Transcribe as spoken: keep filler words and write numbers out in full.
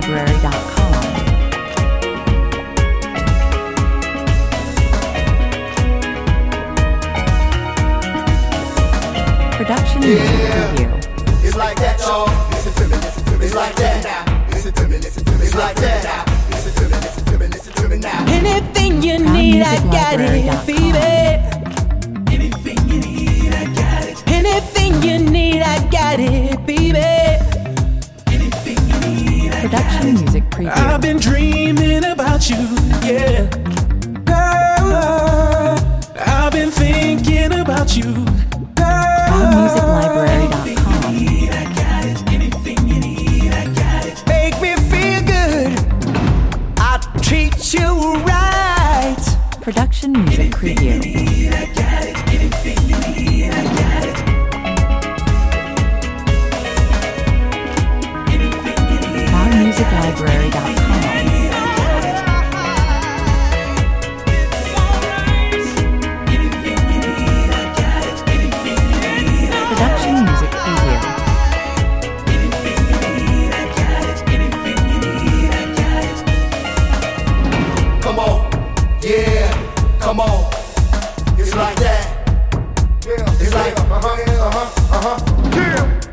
library dot com. Production music preview. It's like that, y'all. Listen to me, listen to me. It's like that now. Listen to me, listen to me. It's like that now. Listen to me, listen to me, listen to me now. Anything you need, I got it, baby. Anything you need, I got it. Anything you need, I got it, baby. Anything you need, I got it. Production music preview. I've been dreaming about you, yeah. Girl, I've been thinking about you. crown music library dot com. Make me feel good. I treat you right. Production music preview. crown music library dot com. Production music preview. Come on, yeah, come on. It's like that. Yeah, it's like uh huh, uh huh, uh huh. Yeah.